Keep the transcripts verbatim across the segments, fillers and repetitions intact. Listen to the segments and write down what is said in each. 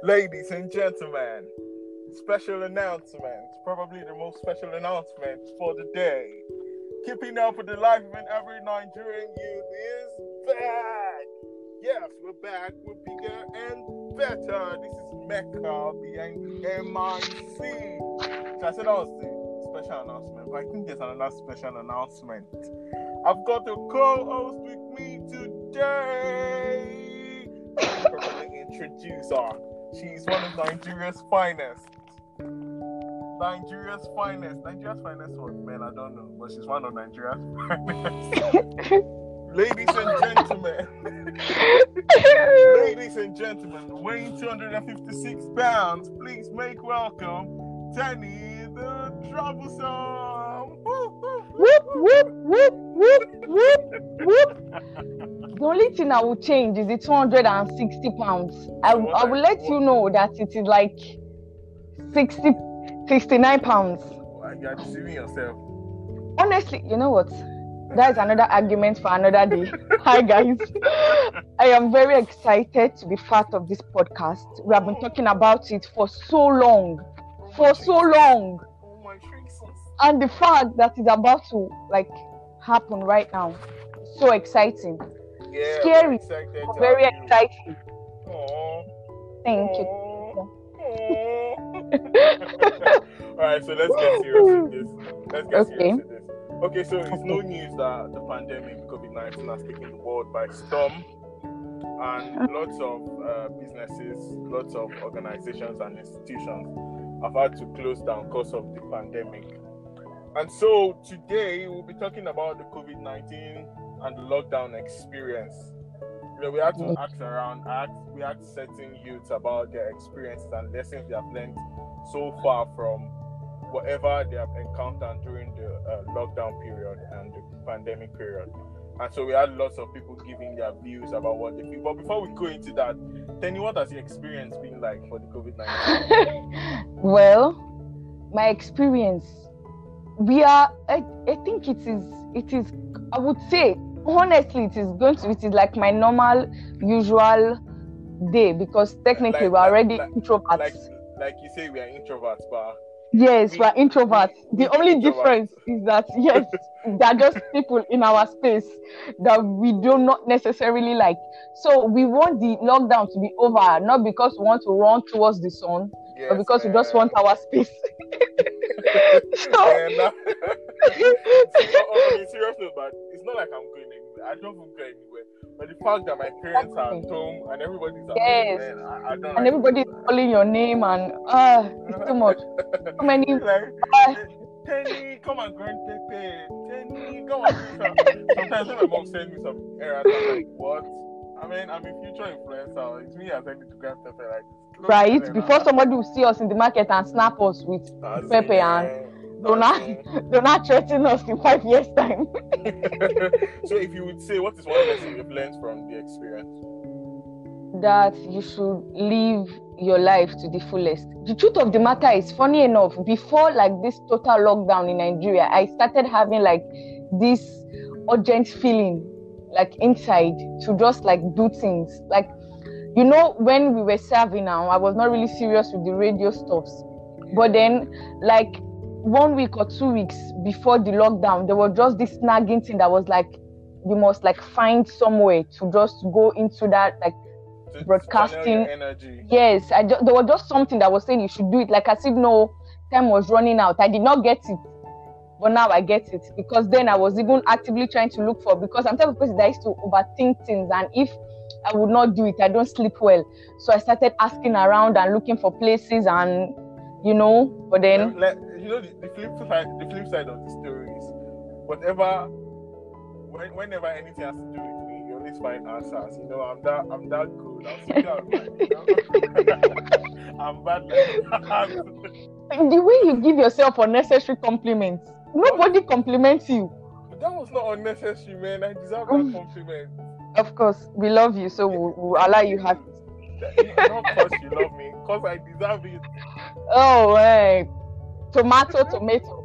Ladies and gentlemen, special announcement, probably the most special announcement for the day. Keeping up with the life of every Nigerian youth is back. Yes, we're back. We're bigger and better. This is Mecca behind the M I C. So I said that was the special announcement, but I think there's another special announcement. I've got a co-host with me today. I'm going to introduce her. She's one of Nigeria's finest. Nigeria's finest. Nigeria's finest what, man? I don't know. But she's one of Nigeria's finest. Ladies and gentlemen. Ladies and gentlemen, weighing two hundred fifty-six pounds, please make welcome Tenny the Troublesome. Whoop, whoop, whoop, whoop, whoop, whoop. The only thing I will change is the two hundred sixty pounds. I, I will let you know that it is like sixty, sixty-nine pounds. You are deceiving yourself. Honestly, you know what? That is another argument for another day. Hi, guys. I am very excited to be part of this podcast. We have been talking about it for so long. For so long. Oh my Jesus. And the fact that it's about to like happen right now. So exciting. Yeah, Scary. Excited to Very have you. exciting. Aww. Thank you. All right, so let's get serious with this. Let's get Okay. serious with this. Okay, so it's no news that the pandemic, COVID nineteen, has taken the world by storm, and lots of uh, businesses, lots of organizations and institutions have had to close down because of the pandemic. And so today we'll be talking about the COVID nineteen and the lockdown experience. You know, we had to ask around, ask, we asked certain youths about their experiences and lessons they have learned so far from whatever they have encountered during the uh, lockdown period and the pandemic period. And so we had lots of people giving their views about what they feel. But before we go into that, Tenny, what has your experience been like for the COVID nineteen? Well, my experience, we are, I, I think it is, it is, I would say, honestly, it is going to, it is like my normal, usual day, because technically Like- we're like- already like- introverts. Like, like you say, we are introverts, but Yes, we- we're introverts. we- The we only introverts. difference is that, yes, they're just people in our space that we do not necessarily like. So we want the lockdown to be over, not because we want to run towards the sun, yes, but because we just man. want our space. So, And, uh, see, oh, okay, serious note, but it's not like I'm going anywhere. I don't even go anywhere. But the fact that my parents are at home and everybody's at Yes. home, man, I, I don't and like everybody's it. calling your name, and uh, it's too much. Too many. Like, Uh, Tenny, come and grind Pepe. Tenny, come and do some. Sometimes when my mom sends me some errands, I'm like, what? I mean, I'm a future influencer. It's me as I need to grind Pepe like this. right before somebody will see us in the market and snap us with As Pepe in, and eh, do as not, in. do not threaten us in five years' time. So if you would say, what is one lesson you've learned from the experience? That you should live your life to the fullest. The truth of the matter is, funny enough, before like this total lockdown in Nigeria, I started having like this urgent feeling like inside to just like do things. Like, you know, when we were serving now, I was not really serious with the radio stuffs. But then like one week or two weeks before the lockdown, there was just this nagging thing that was like, you must like find somewhere to just go into that like To- to broadcasting. channel your energy. Yes, I ju- there was just something that was saying you should do it, like as if no time was running out. I did not get it, but now I get it, because then I was even actively trying to look for, because I'm the type of person that used to overthink things, and if I would not do it, I don't sleep well. So I started asking around and looking for places, and you know, but then Like, you know, the, the flip side, the flip side of the story is, whatever, when, whenever anything has to do with me, you always find answers. You know, I'm that, I'm that good. I'm so good, you know? I'm bad. Like, the way you give yourself unnecessary compliments, nobody compliments you. that was not unnecessary, man. I deserve that compliment. Of course, we love you, so we'll, we'll allow you have it. Not because you love me, because I deserve it. Oh, hey. Tomato, tomato.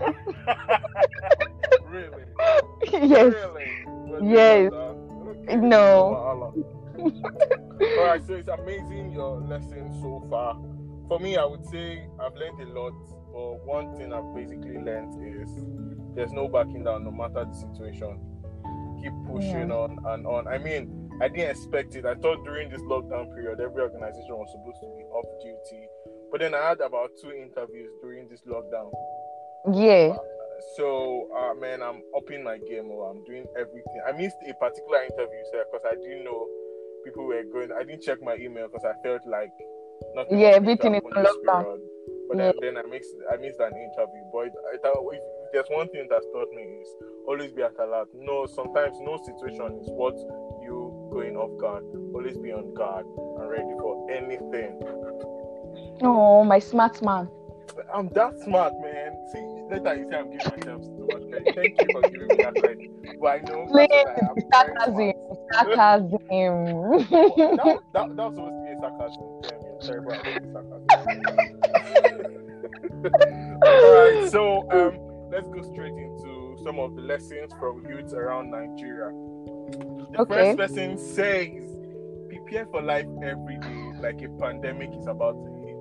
Really? Yes. Really? But Yes. uh, okay. No. Wow. All right, so it's amazing your lesson so far. For me, I would say I've learned a lot, but one thing I've basically learned is there's no backing down no matter the situation. Keep pushing Yeah. on and on. I mean, I didn't expect it. I thought during this lockdown period, every organization was supposed to be off duty. But then I had about two interviews during this lockdown. Yeah. So, uh, man, I'm upping my game. Or I'm doing everything. I missed a particular interview there because I didn't know people were going. I didn't check my email because I felt like nothing Yeah, was going to everything is happen on this lockdown. period. But then, then I missed I missed an interview. But I thought if there's one thing that's taught me is always be at alert. No, sometimes no situation is what you going off guard. Always be on guard and ready for anything. Oh, my smart man. I'm that smart, man. See, later you say I'm giving myself too much credit. Thank you for giving me that credit. But I know Please, that's what I am. Very sarcasm, smart. sarcasm. that, that, that was supposed to be a sarcasm. Damn, you're terrible at sarcasm. Alright, so um, let's go straight into some of the lessons from youths around Nigeria. The Okay. first lesson says, prepare for life every day like a pandemic is about to hit.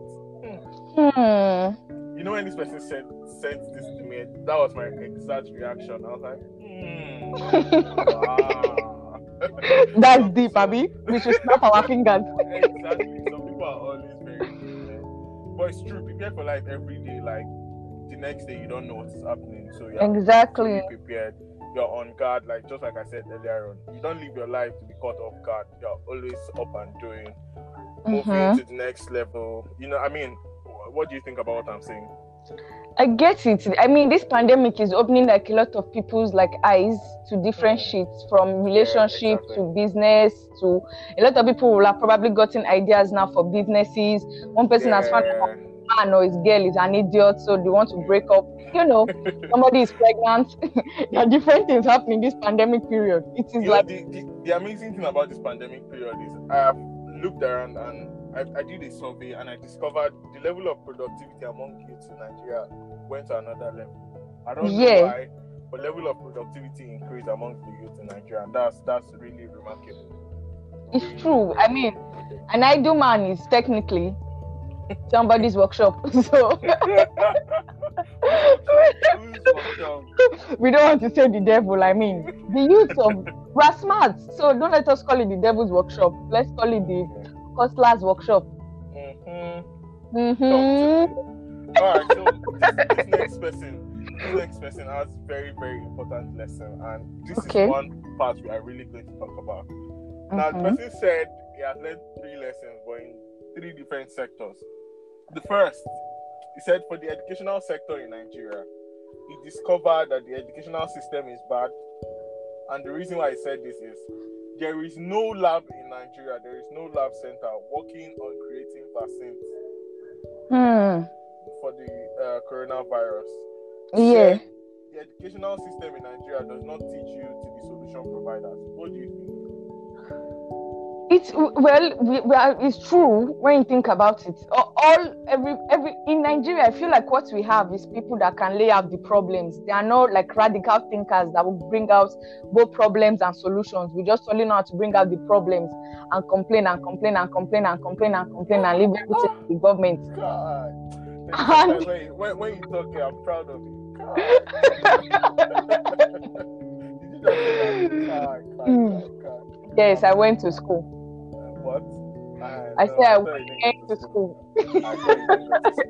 Hmm. You know, when this person said sent this to me, that was my exact reaction. I was like, hmm, wow. That's Some- deep, some- Abby. We should snap our fingers. Exactly. Some people are always very prepared. But it's true, prepare for life every day. Like the next day, you don't know what's happening. So you're Exactly. fully prepared. You're on guard. Like just like I said earlier on, you don't live your life to be caught off guard. You're always up and doing, moving Mhm. to the next level. You know, I mean, what do you think about what I'm saying? I get it. I mean, this pandemic is opening like a lot of people's like eyes to different shits, from relationship exactly. to business to a lot of people will have probably gotten ideas now for businesses. One person has found out Yeah. man or his girl is an idiot, so they want to break up. You know, somebody is pregnant. There are different things happening this pandemic period. It is You know, like the, the, the amazing thing about this pandemic period is I have looked around and I, I did a survey and I discovered the level of productivity among youths in Nigeria went to another level. I don't Yeah. know why, but level of productivity increased among the youth in Nigeria, and that's that's really remarkable. it's Really, true. I mean, an idle man is technically somebody's workshop. So Who's workshop? we don't want to say the devil. I mean, the youth of we're smart, so don't let us call it the devil's workshop. Let's call it the hustler's workshop. Mm-hmm. Mm-hmm. All right, so this, this next person, this next person has very, very important lesson, and this Okay. is one part we are really going to talk about. Now, the Mhm. person said he has learned three lessons, but in three different sectors. The first, he said, for the educational sector in Nigeria, he discovered that the educational system is bad, and the reason why he said this is there is no lab in Nigeria, there is no lab center working on creating vaccines Hmm. for the uh, coronavirus. Yeah. Said the educational system in Nigeria does not teach you to be solution providers. What do you think? It's well, we, we are, it's true when you think about it. All, all every every in Nigeria, I feel like what we have is people that can lay out the problems. They are not like radical thinkers that will bring out both problems and solutions. We just only know how to bring out the problems and complain and complain and complain and complain and complain and leave everything to the government. God. And- When, you- when, when you talk, here, I'm proud of you. God. Did you just say that? God, God, God, God. Yes, I went to school. What? I no, said I thought you didn't went go to school. I thought you didn't go to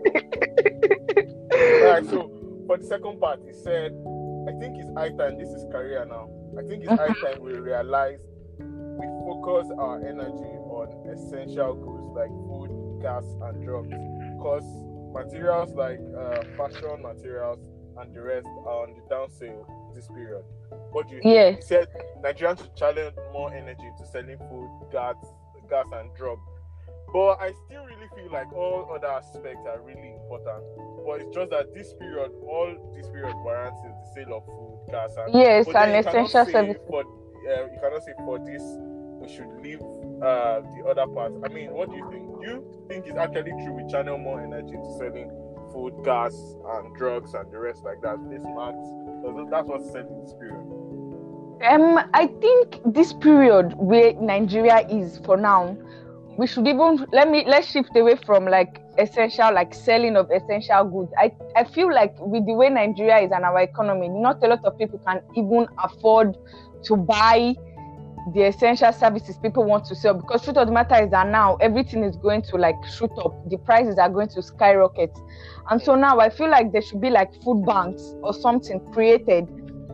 school. Alright, so for the second part, he said, I think it's high time, this is career now. I think it's high time we realize we focus our energy on essential goods like food, gas, and drugs. Because materials like uh, fashion materials and the rest are on the down sale this period. What do you think? Yeah. He said Nigerians should channel more energy to selling food, gas, gas and drugs. But I still really feel like all other aspects are really important. But it's just that this period, all this period warrants is the sale of food, gas, and Yes, but then an you cannot essential say service. For uh, you cannot say for this we should leave uh, the other part. I mean, what do you think? Do you think it's actually true we channel more energy to selling food, gas, and drugs and the rest like that? This marks, that's what's selling this period. Um, I think this period where Nigeria is for now, we should even let me let's shift away from like essential, like selling of essential goods. I, I feel like with the way Nigeria is and our economy, not a lot of people can even afford to buy the essential services people want to sell, because truth of the matter is that now everything is going to like shoot up, the prices are going to skyrocket. And so now I feel like there should be like food banks or something created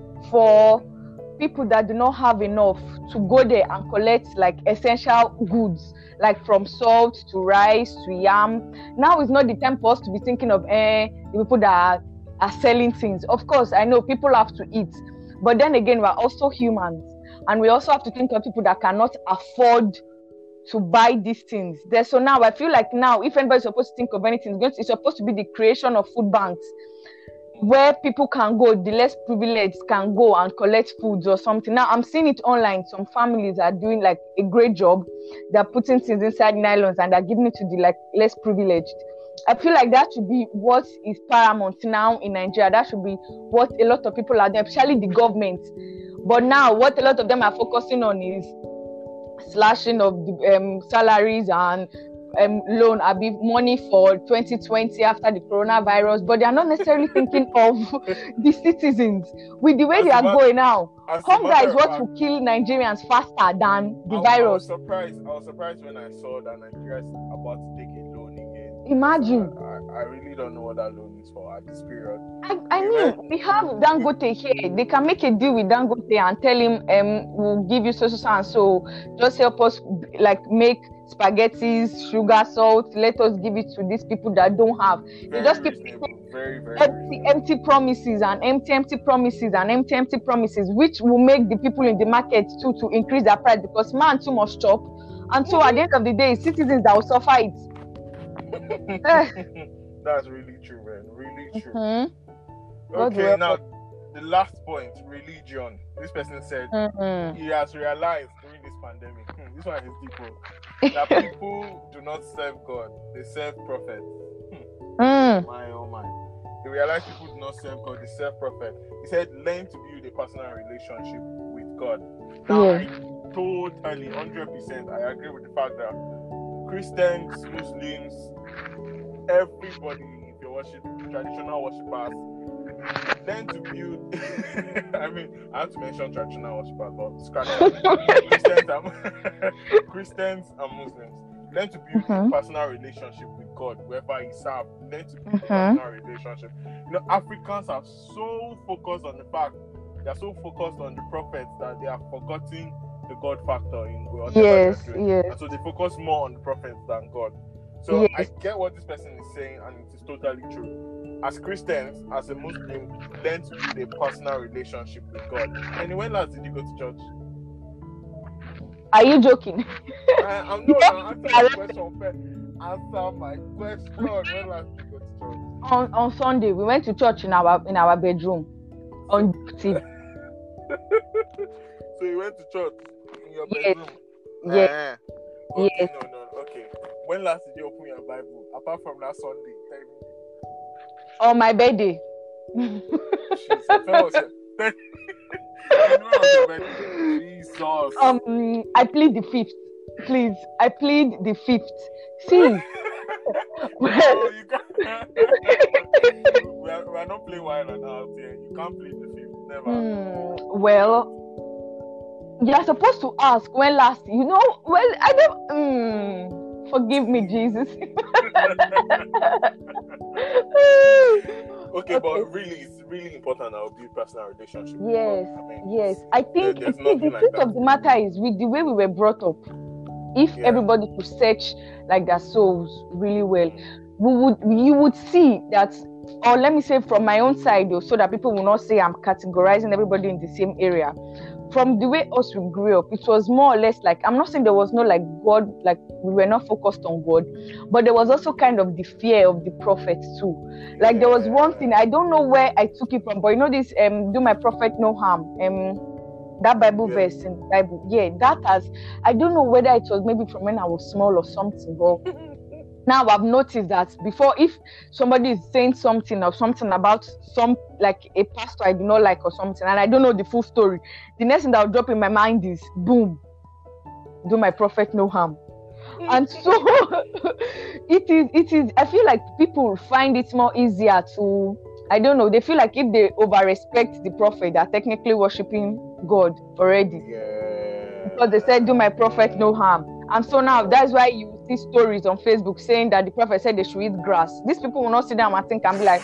for people that do not have enough to go there and collect like essential goods, like from salt to rice to yam. Now is not the time for us to be thinking of eh, the people that are, are selling things. Of course, I know people have to eat, but then again, we're also humans, and we also have to think of people that cannot afford to buy these things. There, so now I feel like now, if anybody's supposed to think of anything, it's, going to, it's supposed to be the creation of food banks, where people can go, the less privileged can go and collect foods or something. Now I'm seeing it online. Some families are doing like a great job. They're putting things inside nylons and they're giving it to the like less privileged. I feel like that should be what is paramount now in Nigeria. That should be what a lot of people are doing, especially the government. But now what a lot of them are focusing on is slashing of the um, salaries and Um, loan, I be money for twenty twenty after the coronavirus, but they are not necessarily thinking of the citizens. With the way as they are matter, going now, hunger is what will kill Nigerians faster than the I, virus. I was surprised. I was surprised when I saw that Nigeria is about to take a loan again. Imagine. So I, I, I really don't know what that loan is for at this period. I, I mean, we have Dangote here. They can make a deal with Dangote and tell him, um, we'll give you so so and so. Just help us, like make spaghettis, sugar, salt. Let us give it to these people that don't have. Very they just keep very, very empty, empty promises and empty, empty promises and empty, empty promises, which will make the people in the market too to increase their price, because man too much chop. And so at the end of the day, it's citizens that will suffer it. That's really true, man. Really true. Mm-hmm. Okay, now the last point, religion. This person said mm-hmm. he has realized during this pandemic. Hmm, this one is deep. That people do not serve God, they serve prophets. Hmm. Mm. My oh my. He realized people do not serve God, they serve prophets. He said, learn to build a personal relationship with God. Now, Yeah. I totally, one hundred percent, I agree with the fact that Christians, Muslims, everybody, if you're worship, traditional worshippers, learn to build. I mean, I have to mention traditional worshippers, but scratch that. Christians, and, Christians and Muslims learn to build mm-hmm. a personal relationship with God wherever you serve. Learn to build mm-hmm. a personal relationship. You know, Africans are so focused on the fact they are so focused on the prophets that they are forgetting the God factor in whatever yes, they're doing. yes. And so they focus more on the prophets than God. So yes. I get what this person is saying, and it is totally true. As Christians, as a Muslim, learn to build a personal relationship with God. And when last did you go to church? Are you joking? I, I'm not answering my question first. Answer my question. When last did you go to church? On on Sunday, we went to church in our in our bedroom on T V. So you went to church in your yes. bedroom? Yes. Uh, okay, yes. no, no, okay. When last did you open your Bible? Apart from last Sunday, tell me. On my birthday. Jesus. Um, I plead the fifth. Please, I plead the fifth. See. No, you can't. we, are, we are not playing wild and out here. You can't plead the fifth. Never. Mm, well, you're supposed to ask when last. You know, well, I don't. Mm, forgive me, Jesus. Okay, okay, but really, it's really important that we build personal relationship. Yes, I mean, yes. I think there, the truth like of the matter is with the way we were brought up. If yeah. everybody could search like their souls really well, we would you would see that, or let me say from my own side though, so that people will not say I'm categorizing everybody in the same area. From the way us we grew up, it was more or less like, I'm not saying there was no like God, like we were not focused on God, but there was also kind of the fear of the prophets too. Like yeah. there was one thing, I don't know where I took it from, but you know this um do my prophet no harm. Um That Bible yeah. verse in the Bible, yeah, that has, I don't know whether it was maybe from when I was small or something, but now I've noticed that before, if somebody is saying something or something about some, like a pastor I do not like or something, and I don't know the full story, the next thing that will drop in my mind is, boom, do my prophet no harm. And so it is, it is, I feel like people find it more easier to, I don't know, they feel like if they over respect the prophet, they're technically worshiping God already. Yeah. Because they said, do my prophet no harm. And so now that's why you see stories on Facebook saying that the prophet said they should eat grass. These people will not sit down and think and be like,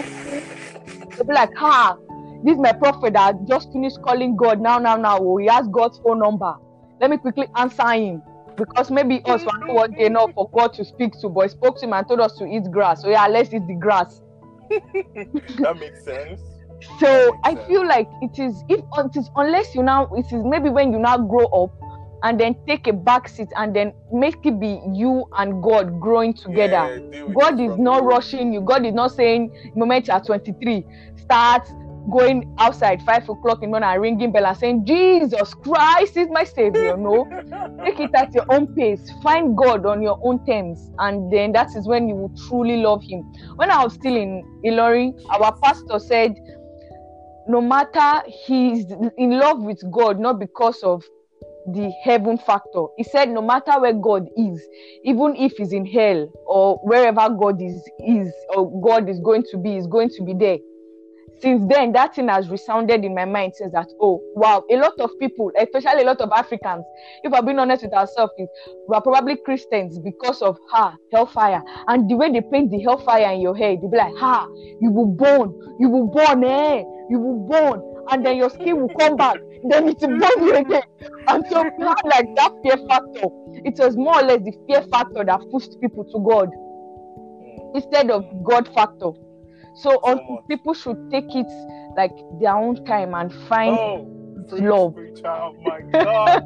mm. They'll be like, ha, this is my prophet that just finished calling God now, now, now. Oh, he has God's phone number. Let me quickly answer him. Because maybe us were not worthy enough for God to speak to, but he spoke to him and told us to eat grass. So yeah, let's eat the grass. That makes sense. So makes I sense. feel like it is, if it is, unless you now, it is maybe when you now grow up and then take a back seat and then make it be you and God growing together. Yeah, deal with God it is from not you. rushing you. God is not saying, the moment you are twenty-three, start going outside five o'clock in the morning and ringing bell and saying, Jesus Christ is my savior. No, take it at your own pace. Find God on your own terms, and then that is when you will truly love him. When I was still in Ilorin, our pastor said, no matter, he's in love with God, not because of the heaven factor. He said no matter where God is, even if he's in hell or wherever God is is or God is going to be, is going to be there. Since then, that thing has resounded in my mind, says that, oh wow, a lot of people, especially a lot of Africans, if we're being honest with ourselves, we are probably Christians because of ha hellfire, and the way they paint the hellfire in your head, they'll be like, ha, you will burn, you will burn, eh, you will burn, and then your skin will come back, then it will burn you again. And so we had like that fear factor. It was more or less the fear factor that pushed people to God instead of God factor. So, So um, people should take it like their own time and find Oh, preach, love. preach out, my God.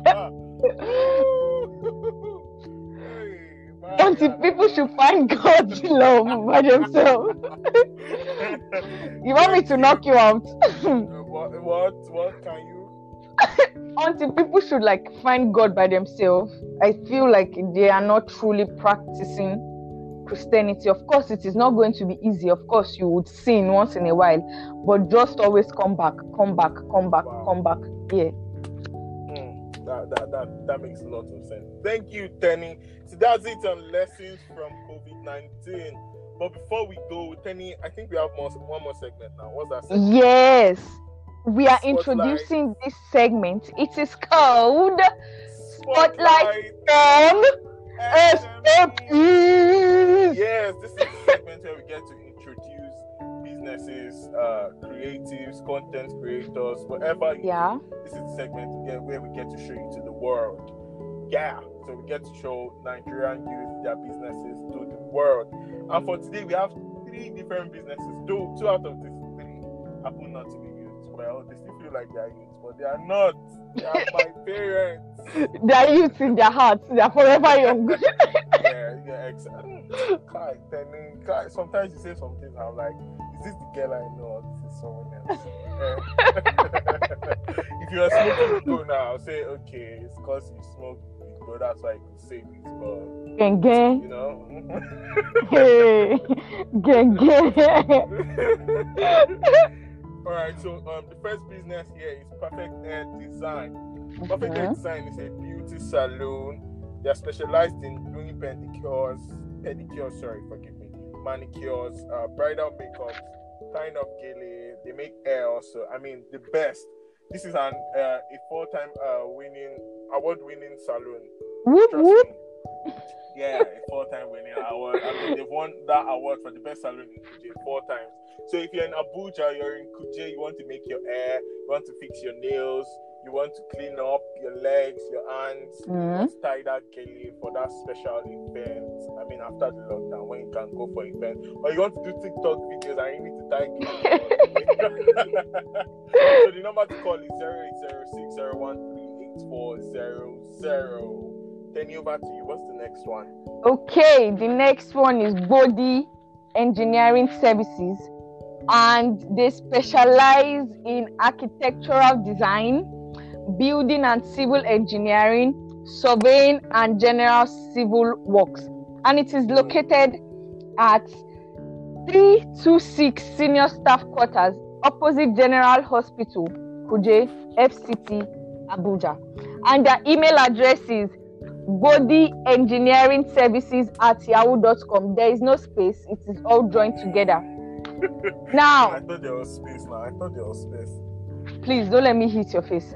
Hey, my Until God. people should find God's love by themselves. You want me to knock you out? what, what, what can you? Until people should like find God by themselves, I feel like they are not truly practicing Christianity. Of course, it is not going to be easy. Of course, you would sin once in a while, but just always come back, come back, come back, Wow. come back. Yeah. Mm, that, that, that, that makes a lot of sense. Thank you, Tenny. So that's it on lessons from COVID nineteen. But before we go, Tenny, I think we have more, one more segment now. What's that segment? Yes. We are Spotlight. introducing this segment. It is called Spotlight Spotlight on S M Es. Yes, this is the segment where we get to introduce businesses, uh, creatives, content creators, whatever you Yeah. do. This is the segment where we get to show you to the world. Yeah, so we get to show Nigerian youth their businesses to the world. And for today, we have three different businesses. Two, two out of these three happen not to be youth. Well, they still feel like they are youth, but they are not. They are my parents. They are youth in their hearts. They are forever young. yeah, yeah, exactly. Kai, Tenny, Kai, sometimes you say something, I'm like, is this the girl I know or this is someone else? Eh. If you are smoking go now, I'll say, okay, it's because you smoke weed, but that's why you could say this, but Gang gang. you know. Hey. Gang gang. Alright, so um, the first business here is Perfect Hair Design. Perfect Hair Mhm. Design is a beauty salon. They are specialized in doing pedicures, pedicures, sorry, forgive me, manicures, uh, bridal makeups, kind of gele. They make hair also. I mean, the best. This is an uh, a four-time uh, winning, award-winning salon. Whoop Trust whoop. me. Yeah, a four-time winning award. I mean, they've won that award for the best salon in Kuje four times. So if you're in Abuja, you're in Kuje, you want to make your hair, you want to fix your nails, you want to clean up your legs, your hands, you Mhm. want to tie that gele for that special event. I mean, after the lockdown, when you can go for events, or you want to do TikTok videos and you need to tie gele. So the number to call is zero eight zero six zero one three eight four zero zero. Then over to you. What's the next one? Okay, the next one is Body Engineering Services, and they specialize in architectural design, building and civil engineering, surveying, and general civil works. and it is located at three two six Senior Staff Quarters, opposite General Hospital, Kuje, F C T, Abuja. And their email address is body engineering services at yahoo dot com. There is no space, it is all joined together. Now, I thought there was space now. I thought there was space. Please don't let me hit your face.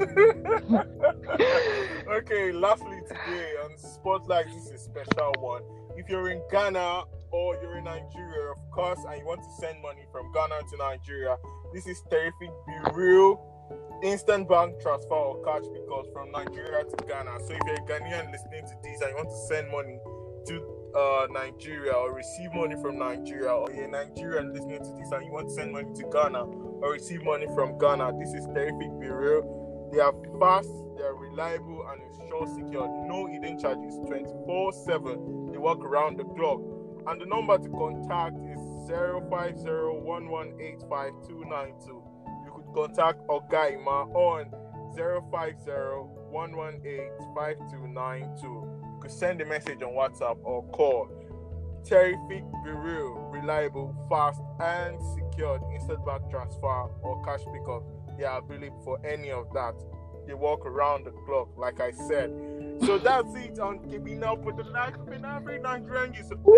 Okay, lastly today on Spotlight, this is a special one. If you're in Ghana or you're in Nigeria, of course, and you want to send money from Ghana to Nigeria, this is Terrific Be Real instant bank transfer or cash because from Nigeria to Ghana. So if you're a Ghanaian listening to this and you want to send money to uh, Nigeria or receive money from Nigeria, or you're a Nigerian listening to this and you want to send money to Ghana or receive money from Ghana, this is Terrific Be Real. They are fast, they are reliable, and it's sure secure. No hidden charges, twenty-four seven. They work around the clock. And the number to contact is zero five zero one one eight five two nine two. You could contact Oga Ima on zero five zero one one eight five two nine two. You could send a message on WhatsApp or call. Terrific Be Real, reliable, fast, and secured instant bank transfer or cash pickup. They are available for any of that. They work around the clock, like I said. So that's it on Keeping Up with the Life of an Average Nigerian Youth. Woo!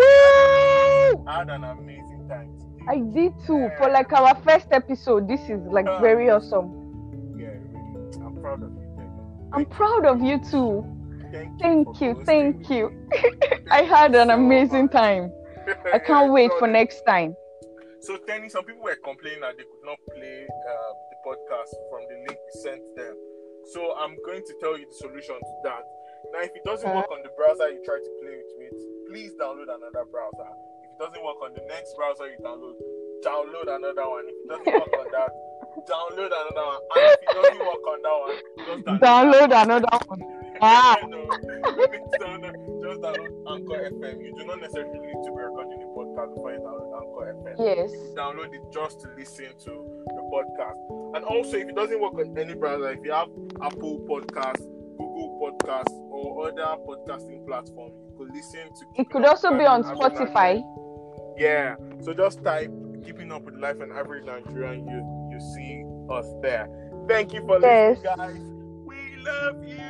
I had an amazing time today. I did too. For like our first episode, this is like very awesome. Yeah, really. I'm proud of you, Thank I'm you. proud of you too. Thank, Thank you. you, for thank hosting you. me. I had an so amazing much. time. I can't wait for next time. So, Tenny, some people were complaining that they could not play uh, the podcast from the link we sent them. So, I'm going to tell you the solution to that. Now, if it doesn't work on the browser you try to play it with, please download another browser. If it doesn't work on the next browser you download, download another one. If it doesn't work on that, download another one. And if it doesn't work on that one, just download, Download another one. Ah. no, just download, just download Anchor F M. You do not necessarily need to be recording the podcast before you download Anchor F M. Yes. Download it just to listen to the podcast. And also, if it doesn't work on any browser, if you have Apple Podcasts, Google Podcasts, or other podcasting platforms, you could listen to. It could also be on Spotify. Yeah. So just type Keeping Up with Life and Average Nigerian. You you see us there. Thank you for Yes. listening, guys. We love you.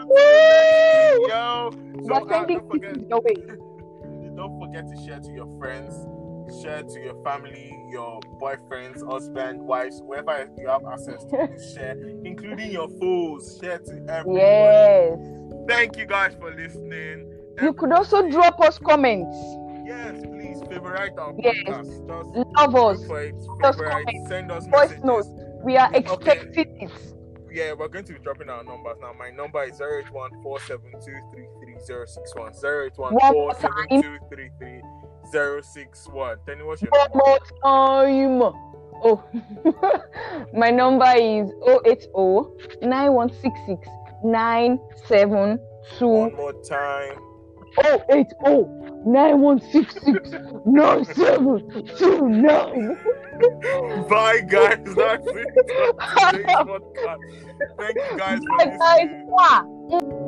Woo! Yo. So We're uh, sending don't forget. pieces your way. Don't forget to share to your friends, share to your family, your boyfriends, husband, wives, whoever you have access to. Share, including your foes. Share to everyone. Yes. Thank you guys for listening. You could also drop us comments. Yes, please favorite our Yes. podcast. Just Love look us. for it. Just Favorite. comment. Send us Voice messages. notes. We are Okay. expecting it. Yeah, we're going to be dropping our numbers now. My number is zero eight one four seven two three three zero six one. zero eight one four seven two three three zero six one. Tell me what's your One number. more time. Oh, my number is zero eight zero nine one six six nine seven two. One more time. zero eight zero nine one six six nine seven two nine. Bye, guys. That's it. Today's podcast. Thank you guys for Bye, listening. guys. Mwah.